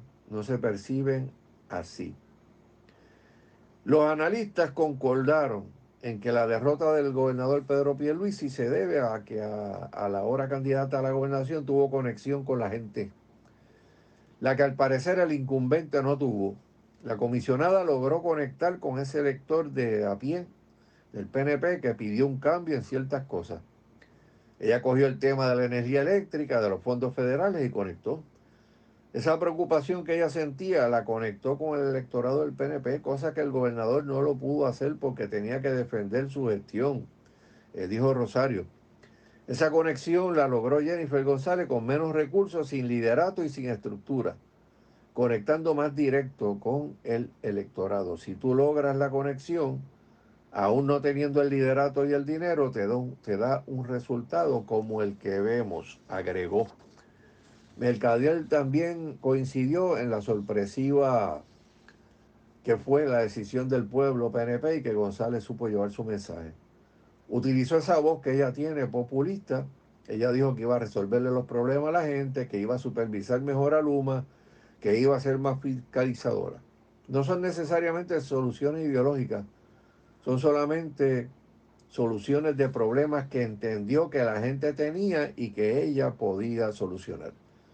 así. Los analistas concordaron en que la derrota del gobernador Pedro Pierluisi se debe a que a la hora candidata a la gobernación tuvo conexión con la gente, la que al parecer el incumbente no tuvo. La comisionada logró conectar con ese elector de a pie del PNP que pidió un cambio en ciertas cosas. Ella cogió el tema de la energía eléctrica, de los fondos federales y conectó. Esa preocupación que ella sentía la conectó con el electorado del PNP, cosa que el gobernador no lo pudo hacer porque tenía que defender su gestión, dijo Rosario. Esa conexión la logró Jennifer González con menos recursos, sin liderato y sin estructura, conectando más directo con el electorado. Si tú logras la conexión, aún no teniendo el liderato y el dinero, te da un resultado como el que vemos, agregó. Mercader también coincidió en la sorpresiva que fue la decisión del pueblo PNP y que González supo llevar su mensaje. Utilizó esa voz que ella tiene, populista. Ella dijo que iba a resolverle los problemas a la gente, que iba a supervisar mejor a Luma, que iba a ser más fiscalizadora. No son necesariamente soluciones ideológicas, son solamente soluciones de problemas que entendió que la gente tenía y que ella podía solucionar.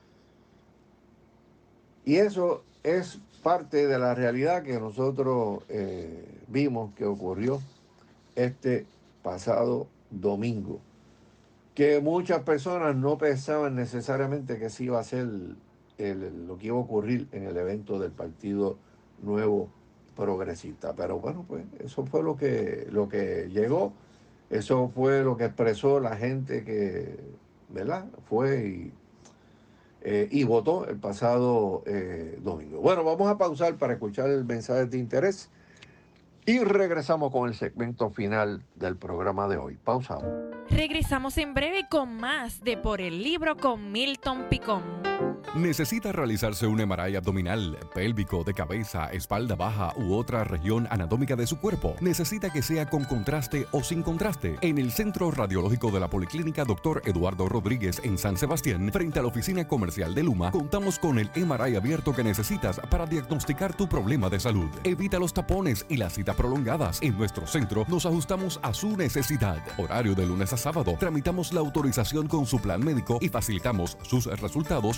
Y eso es parte de la realidad que nosotros vimos que ocurrió este pasado domingo, que muchas personas no pensaban necesariamente que se iba a ser lo que iba a ocurrir en el evento del Partido Nuevo Progresista. Pero bueno, pues eso fue lo que llegó, eso fue lo que expresó la gente que, ¿verdad?, fue y votó el pasado domingo. Bueno, vamos a pausar para escuchar el mensaje de interés y regresamos con el segmento final del programa de hoy. Pausamos. Regresamos en breve con más de Por el Libro con Milton Picón. ¿Necesita realizarse un MRI abdominal, pélvico, de cabeza, espalda baja u otra región anatómica de su cuerpo? ¿Necesita que sea con contraste o sin contraste? En el Centro Radiológico de la Policlínica Dr. Eduardo Rodríguez en San Sebastián, frente a la oficina comercial de Luma, contamos con el MRI abierto que necesitas para diagnosticar tu problema de salud. Evita los tapones y las citas prolongadas. En nuestro centro nos ajustamos a su necesidad. Horario de lunes a sábado. Tramitamos la autorización con su plan médico y facilitamos sus resultados en 24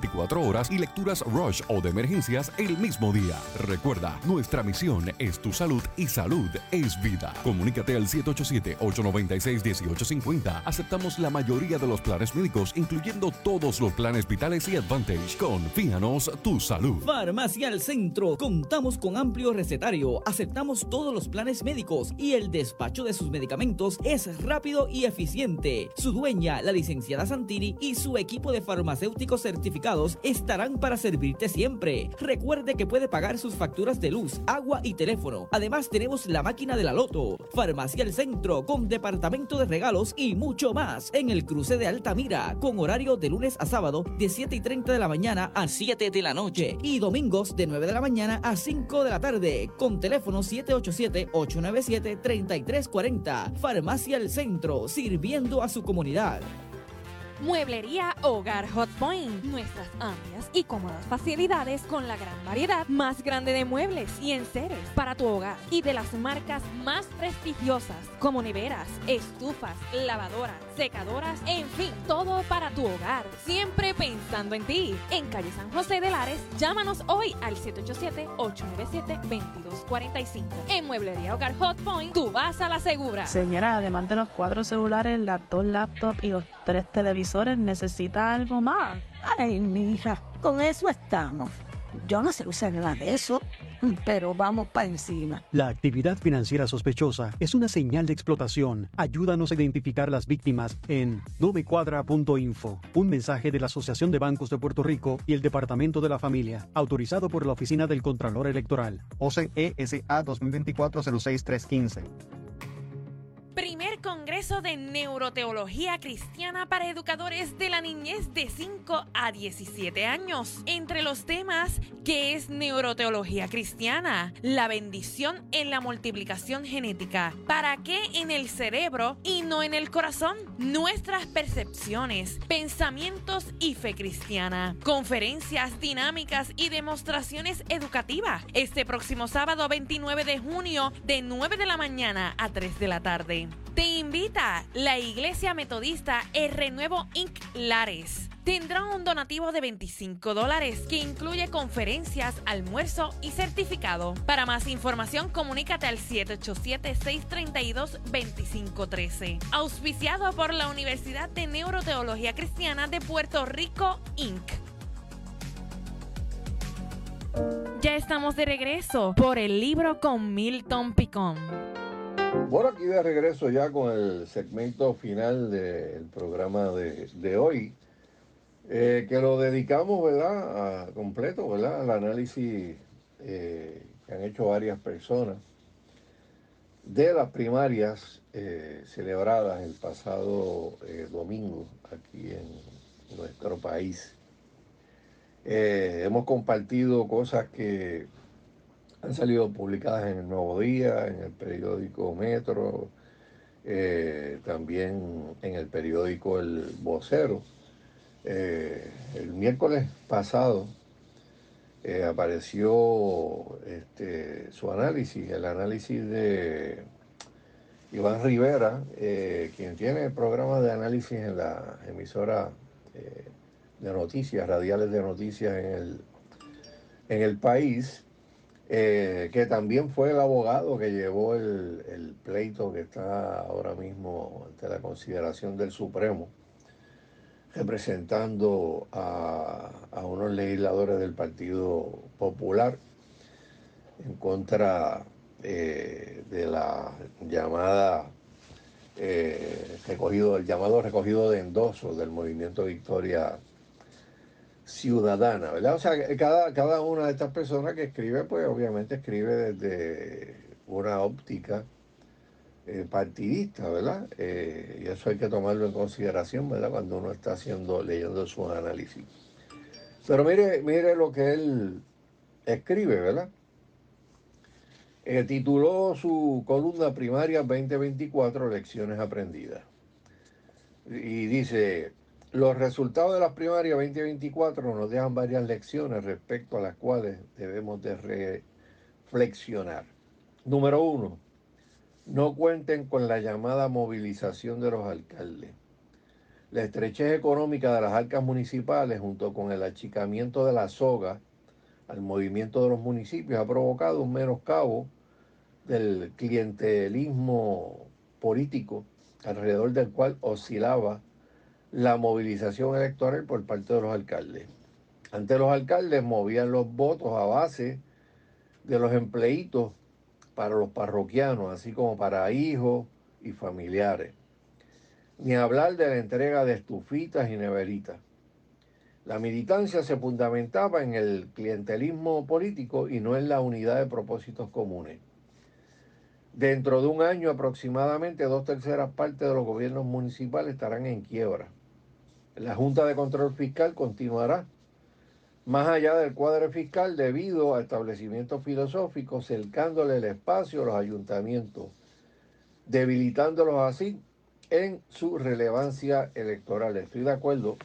24 horas y lecturas Rush o de emergencias el mismo día. Recuerda, nuestra misión es tu salud y salud es vida. Comunícate al 787-896-1850. Aceptamos la mayoría de los planes médicos, incluyendo todos los planes vitales y Advantage. Confíanos tu salud. Farmacia al Centro. Contamos con amplio recetario. Aceptamos todos los planes médicos y el despacho de sus medicamentos es rápido y eficiente. Su dueña, la licenciada Santini, y su equipo de farmacéuticos certificados estarán para servirte siempre. Recuerde que puede pagar sus facturas de luz, agua y teléfono. Además, tenemos la máquina de la Loto. Farmacia al Centro, con departamento de regalos y mucho más. En el cruce de Altamira, con horario de lunes a sábado de 7:30 de la mañana a 7 de la noche. Y domingos de 9 de la mañana a 5 de la tarde. Con teléfono 787-897-3340. Farmacia al Centro, sirviendo a su comunidad. Mueblería Hogar Hot Point. Nuestras amplias y cómodas facilidades con la gran variedad más grande de muebles y enseres para tu hogar y de las marcas más prestigiosas como neveras, estufas, lavadoras, secadoras, en fin, todo para tu hogar. Siempre pensando en ti. En calle San José de Lares, llámanos hoy al 787-897-2245. En Mueblería Hogar Hot Point, tú vas a la segura. Señora, además de los 4 celulares, las 2 laptops y los 3 televisores, ¿necesita algo más? Ay, mija, con eso estamos. Yo no sé usar nada de eso, pero vamos para encima. La actividad financiera sospechosa es una señal de explotación. Ayúdanos a identificar las víctimas en nomecuadra.info. Un mensaje de la Asociación de Bancos de Puerto Rico y el Departamento de la Familia, autorizado por la Oficina del Contralor Electoral. OCESA 2024-06315. Primer Congreso de Neuroteología Cristiana para Educadores de la Niñez de 5 a 17 años. Entre los temas, ¿qué es neuroteología cristiana? La bendición en la multiplicación genética. ¿Para qué en el cerebro y no en el corazón? Nuestras percepciones, pensamientos y fe cristiana. Conferencias, dinámicas y demostraciones educativas. Este próximo sábado 29 de junio de 9 de la mañana a 3 de la tarde. Te invita la Iglesia Metodista El Renuevo Inc. Lares. Tendrá un donativo de $25 que incluye conferencias, almuerzo y certificado. Para más información, comunícate al 787-632-2513. Auspiciado por la Universidad de Neuroteología Cristiana de Puerto Rico, Inc. Ya estamos de regreso por el libro con Milton Picón. Bueno, aquí de regreso ya con el segmento final del programa de hoy, que lo dedicamos, ¿verdad?, completo, ¿verdad?, al análisis que han hecho varias personas de las primarias celebradas el pasado domingo aquí en nuestro país. Hemos compartido cosas que han salido publicadas en el Nuevo Día, en el periódico Metro, también en el periódico El Vocero. El miércoles pasado apareció su análisis, el análisis de Iván Rivera, quien tiene el programa de análisis en la emisora de noticias, radiales de noticias en el país. Que también fue el abogado que llevó el pleito que está ahora mismo ante la consideración del Supremo, representando a unos legisladores del Partido Popular en contra de la llamada llamado recogido de endosos del Movimiento Victoria Ciudadana, ¿verdad? O sea, cada una de estas personas que escribe, pues obviamente escribe desde una óptica partidista, ¿verdad? Y eso hay que tomarlo en consideración, ¿verdad?, cuando uno está leyendo sus análisis. Pero mire lo que él escribe, ¿verdad? Tituló su columna Primaria 2024, Lecciones Aprendidas. Y dice: los resultados de las primarias 2024 nos dejan varias lecciones respecto a las cuales debemos de reflexionar. Número 1, no cuenten con la llamada movilización de los alcaldes. La estrechez económica de las arcas municipales, junto con el achicamiento de la soga al movimiento de los municipios, ha provocado un menoscabo del clientelismo político, alrededor del cual oscilaba la movilización electoral por parte de los alcaldes. Antes los alcaldes movían los votos a base de los empleitos para los parroquianos, así como para hijos y familiares. Ni hablar de la entrega de estufitas y neveritas. La militancia se fundamentaba en el clientelismo político y no en la unidad de propósitos comunes. Dentro de un año aproximadamente 2/3 partes de los gobiernos municipales estarán en quiebra. La Junta de Control Fiscal continuará más allá del cuadro fiscal debido a establecimientos filosóficos, cercándole el espacio a los ayuntamientos, debilitándolos así en su relevancia electoral. Estoy de acuerdo.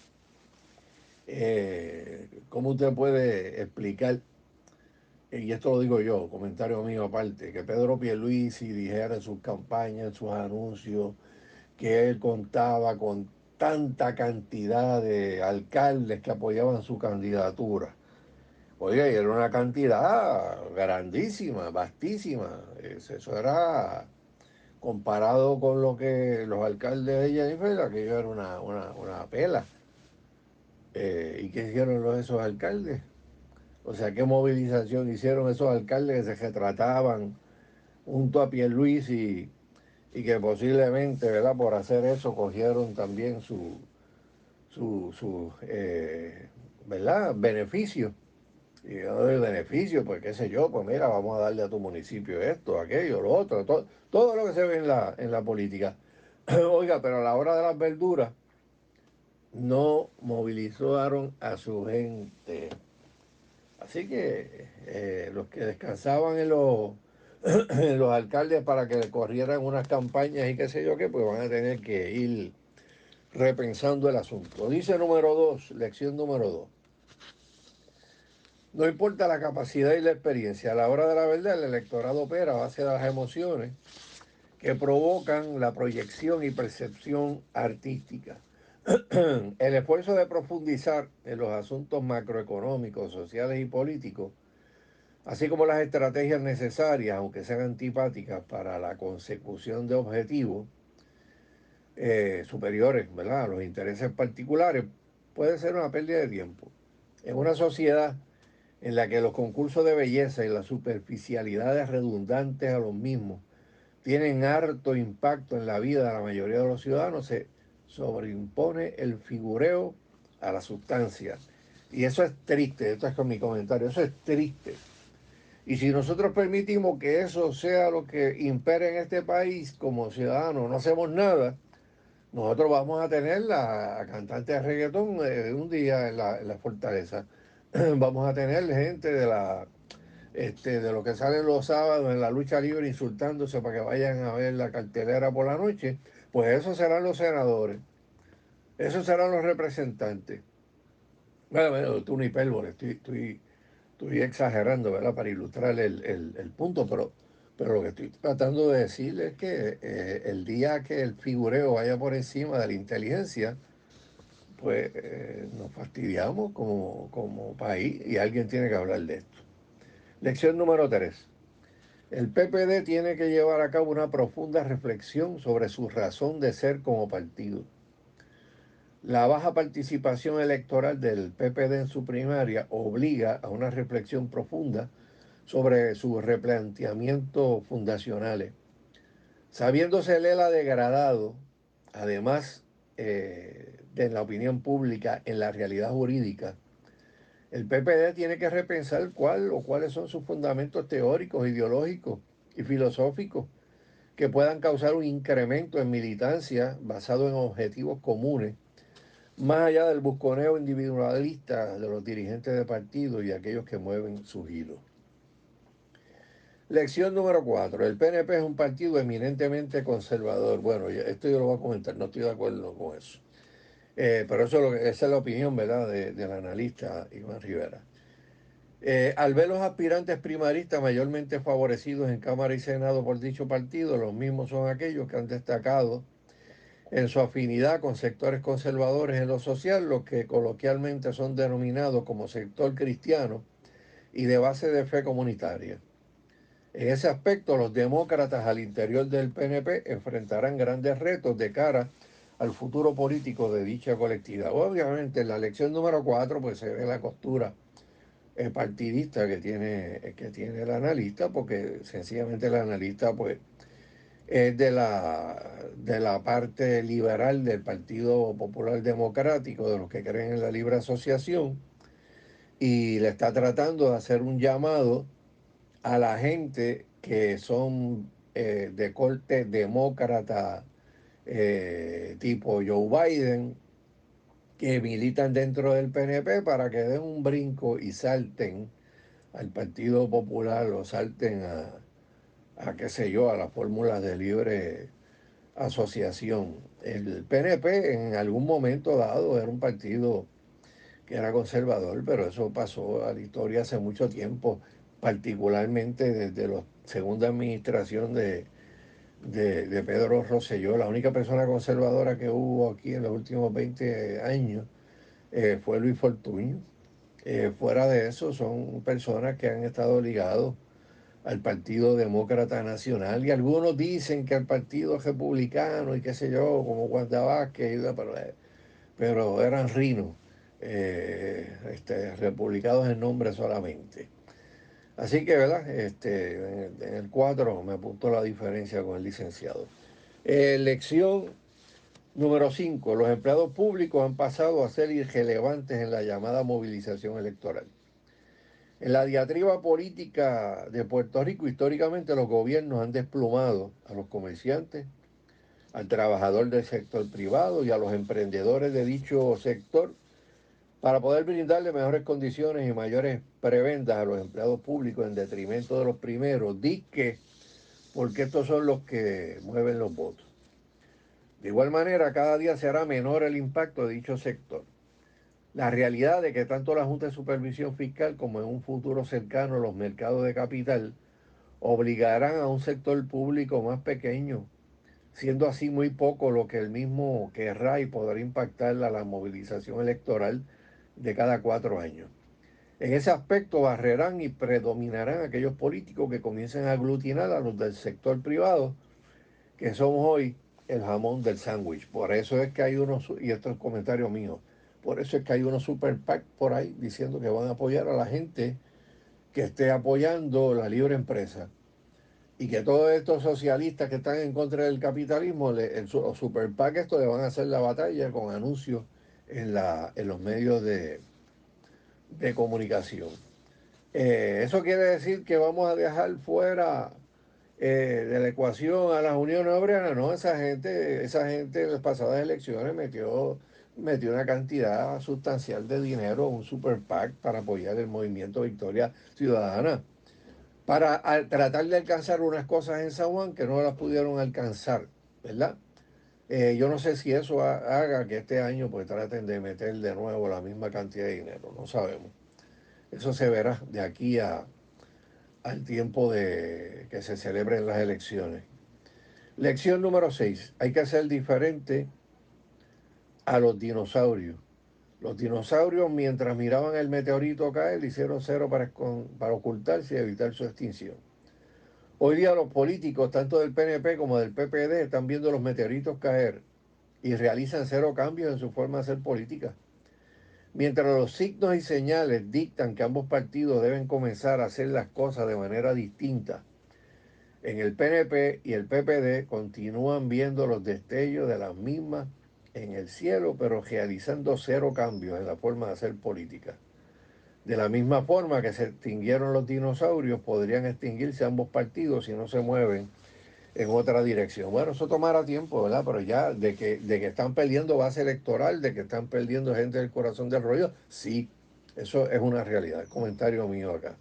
¿Cómo usted puede explicar, y esto lo digo yo, comentario mío aparte, que Pedro Pierluisi dijera en sus campañas, en sus anuncios, que él contaba con tanta cantidad de alcaldes que apoyaban su candidatura? Oiga, y era una cantidad grandísima, vastísima. Eso era, comparado con lo que los alcaldes de Jennifer, aquello era una pela. ¿Y qué hicieron esos alcaldes? O sea, ¿qué movilización hicieron esos alcaldes que se retrataban junto a Pierluisi y que posiblemente, ¿verdad?, por hacer eso cogieron también su ¿verdad?, beneficio? Y yo doy beneficio, pues qué sé yo, pues mira, vamos a darle a tu municipio esto, aquello, lo otro, todo lo que se ve en la política. Oiga, pero a la hora de las verduras, no movilizaron a su gente. Así que los que descansaban en los alcaldes para que le corrieran unas campañas y qué sé yo qué, pues van a tener que ir repensando el asunto. Dice número 2, lección número 2. No importa la capacidad y la experiencia, a la hora de la verdad el electorado opera a base de las emociones que provocan la proyección y percepción artística. El esfuerzo de profundizar en los asuntos macroeconómicos, sociales y políticos, así como las estrategias necesarias, aunque sean antipáticas, para la consecución de objetivos superiores, ¿verdad?, a los intereses particulares, puede ser una pérdida de tiempo. En una sociedad en la que los concursos de belleza y las superficialidades redundantes a los mismos tienen harto impacto en la vida de la mayoría de los ciudadanos, se sobreimpone el figureo a la sustancia. Y eso es triste, esto es con mi comentario, eso es triste. Y si nosotros permitimos que eso sea lo que impere en este país como ciudadanos, no hacemos nada, nosotros vamos a tener la cantante de reggaetón un día en la fortaleza. Vamos a tener gente de lo que salen los sábados en la lucha libre insultándose para que vayan a ver la cartelera por la noche. Pues esos serán los senadores, esos serán los representantes. Bueno, esto es una hipérbole, estoy exagerando, ¿verdad?, para ilustrar el punto, pero lo que estoy tratando de decir es que el día que el figureo vaya por encima de la inteligencia, pues nos fastidiamos como país y alguien tiene que hablar de esto. Lección número 3. El PPD tiene que llevar a cabo una profunda reflexión sobre su razón de ser como partido. La baja participación electoral del PPD en su primaria obliga a una reflexión profunda sobre sus replanteamientos fundacionales. Sabiéndose el ELA degradado, además de la opinión pública en la realidad jurídica, el PPD tiene que repensar cuáles son sus fundamentos teóricos, ideológicos y filosóficos que puedan causar un incremento en militancia basado en objetivos comunes, más allá del busconeo individualista de los dirigentes de partido y aquellos que mueven sus hilos. Lección número 4. El PNP es un partido eminentemente conservador. Bueno, esto yo lo voy a comentar, no estoy de acuerdo con eso. Pero esa es la opinión, ¿verdad?, del analista Iván Rivera. Al ver los aspirantes primaristas mayormente favorecidos en Cámara y Senado por dicho partido, los mismos son aquellos que han destacado en su afinidad con sectores conservadores en lo social, los que coloquialmente son denominados como sector cristiano y de base de fe comunitaria. En ese aspecto, los demócratas al interior del PNP enfrentarán grandes retos de cara al futuro político de dicha colectividad. Obviamente, en la elección número 4, pues se ve la costura partidista que tiene el analista, porque sencillamente el analista, pues, es de la parte liberal del Partido Popular Democrático, de los que creen en la libre asociación, y le está tratando de hacer un llamado a la gente que son de corte demócrata, tipo Joe Biden, que militan dentro del PNP para que den un brinco y salten al Partido Popular o salten a qué sé yo, a las fórmulas de libre asociación. El PNP en algún momento dado era un partido que era conservador, pero eso pasó a la historia hace mucho tiempo, particularmente desde la segunda administración de Pedro Rosselló. La única persona conservadora que hubo aquí en los últimos 20 años fue Luis Fortuño. Fuera de eso, son personas que han estado ligados al Partido Demócrata Nacional, y algunos dicen que al Partido Republicano y qué sé yo, como Wanda Vázquez, pero eran rinos, republicanos en nombre solamente. Así que, ¿verdad? En el 4 me apuntó la diferencia con el licenciado. Lección número 5. Los empleados públicos han pasado a ser irrelevantes en la llamada movilización electoral. En la diatriba política de Puerto Rico, históricamente los gobiernos han desplumado a los comerciantes, al trabajador del sector privado y a los emprendedores de dicho sector para poder brindarle mejores condiciones y mayores prebendas a los empleados públicos en detrimento de los primeros, porque estos son los que mueven los votos. De igual manera, cada día será menor el impacto de dicho sector. La realidad de que tanto la Junta de Supervisión Fiscal como en un futuro cercano los mercados de capital obligarán a un sector público más pequeño, siendo así muy poco lo que el mismo querrá y podrá impactar a la movilización electoral de cada 4 años. En ese aspecto barrerán y predominarán aquellos políticos que comiencen a aglutinar a los del sector privado, que somos hoy el jamón del sándwich. Por eso es que hay unos, y esto es comentario mío, por eso es que hay unos super PAC por ahí diciendo que van a apoyar a la gente que esté apoyando la libre empresa. Y que todos estos socialistas que están en contra del capitalismo, los super PAC, esto le van a hacer la batalla con anuncios en los medios de comunicación. Eso quiere decir que vamos a dejar fuera de la ecuación a las uniones obreras. No, esa gente en las pasadas elecciones metió una cantidad sustancial de dinero, un super PAC para apoyar el movimiento Victoria Ciudadana, para tratar de alcanzar unas cosas en San Juan que no las pudieron alcanzar, ¿verdad? Yo no sé si eso haga que este año pues traten de meter de nuevo la misma cantidad de dinero, no sabemos. Eso se verá de aquí al tiempo de que se celebren las elecciones. Lección número 6. Hay que ser diferente a los dinosaurios. Los dinosaurios, mientras miraban el meteorito caer, hicieron cero para ocultarse y evitar su extinción. Hoy día los políticos, tanto del PNP como del PPD, están viendo los meteoritos caer y realizan cero cambios en su forma de hacer política. Mientras los signos y señales dictan que ambos partidos deben comenzar a hacer las cosas de manera distinta, en el PNP y el PPD continúan viendo los destellos de las mismas en el cielo, pero realizando cero cambios en la forma de hacer política. De la misma forma que se extinguieron los dinosaurios, podrían extinguirse ambos partidos si no se mueven en otra dirección. Bueno, eso tomará tiempo, ¿verdad? Pero ya de que están perdiendo base electoral, de que están perdiendo gente del corazón del rollo, sí, eso es una realidad. Comentario mío acá.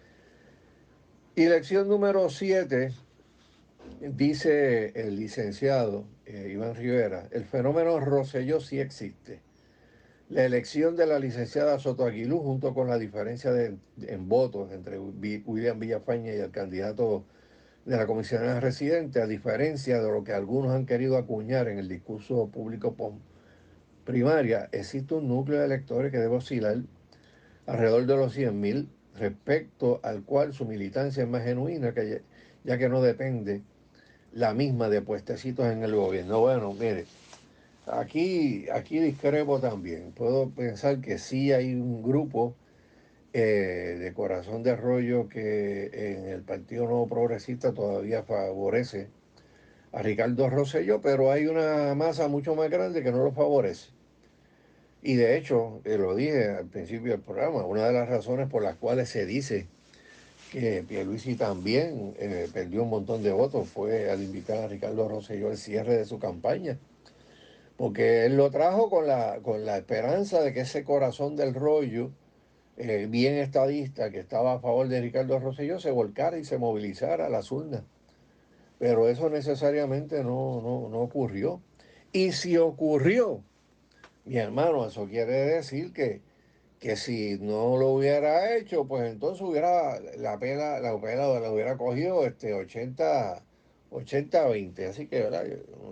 Y lección número 7, dice el licenciado Iván Rivera, el fenómeno Rosselló sí existe. La elección de la licenciada Soto Aguilú, junto con la diferencia en votos entre William Villafañe y el candidato de la comisionada residente, a diferencia de lo que algunos han querido acuñar en el discurso público primaria, existe un núcleo de electores que debe oscilar alrededor de los 100,000, respecto al cual su militancia es más genuina, ya que no depende la misma de puestecitos en el gobierno. Bueno, mire, aquí discrepo también. Puedo pensar que sí hay un grupo de corazón de rollo que en el Partido Nuevo Progresista todavía favorece a Ricardo Rosselló, pero hay una masa mucho más grande que no lo favorece. Y de hecho, lo dije al principio del programa, una de las razones por las cuales se dice que Pierluisi también perdió un montón de votos fue al invitar a Ricardo Rosselló al cierre de su campaña, porque él lo trajo con la esperanza de que ese corazón del rollo, bien estadista, que estaba a favor de Ricardo Rosselló, se volcara y se movilizara a las urnas. Pero eso necesariamente no ocurrió. Y si ocurrió, mi hermano, eso quiere decir que si no lo hubiera hecho, pues entonces la opera hubiera cogido 80-20. Así que, ¿verdad?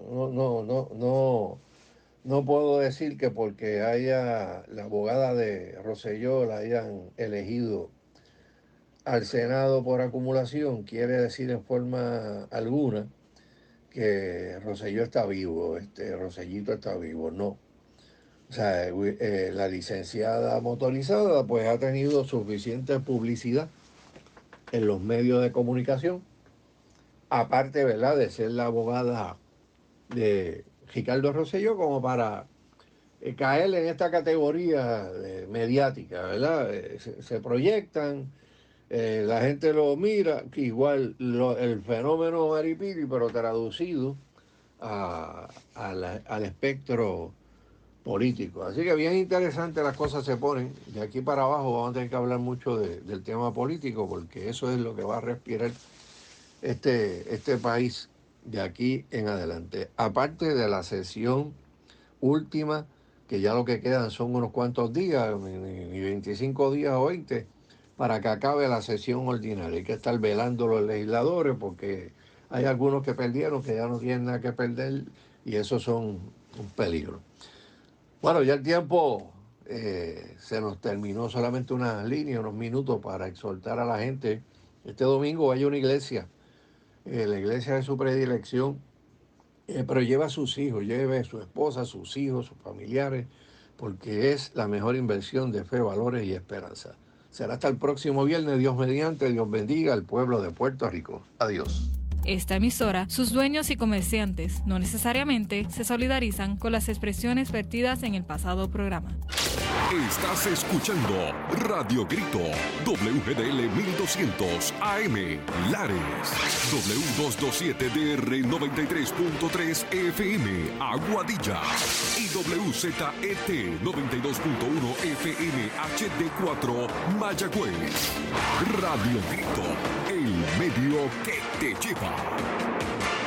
No puedo decir que porque haya la abogada de Rosselló la hayan elegido al Senado por acumulación, quiere decir en forma alguna que Rosselló está vivo, Rossellito está vivo, no. O sea, la licenciada motorizada pues ha tenido suficiente publicidad en los medios de comunicación, aparte, ¿verdad?, de ser la abogada de Ricardo Rosselló, como para caer en esta categoría mediática, ¿verdad? Se proyectan, la gente lo mira, que igual el fenómeno Maripili, pero traducido al espectro político. Así que bien interesante las cosas se ponen. De aquí para abajo vamos a tener que hablar mucho del tema político, porque eso es lo que va a respirar este país de aquí en adelante. Aparte de la sesión última, que ya lo que quedan son unos cuantos días, ni 25 días o 20, para que acabe la sesión ordinaria. Hay que estar velando los legisladores, porque hay algunos que perdieron, que ya no tienen nada que perder, y esos son un peligro. Bueno, ya el tiempo se nos terminó, solamente unas líneas, unos minutos para exhortar a la gente. Este domingo vaya a una iglesia, la iglesia de su predilección, pero lleva a sus hijos, lleve a su esposa, sus hijos, sus familiares, porque es la mejor inversión de fe, valores y esperanza. Será hasta el próximo viernes, Dios mediante. Dios bendiga al pueblo de Puerto Rico. Adiós. Esta emisora, sus dueños y comerciantes no necesariamente se solidarizan con las expresiones vertidas en el pasado programa. Estás escuchando Radio Grito, WGDL 1200 AM, Lares, W227DR 93.3 FM, Aguadilla, y WZET 92.1 FM HD4, Mayagüez. Radio Grito, el medio que te lleva.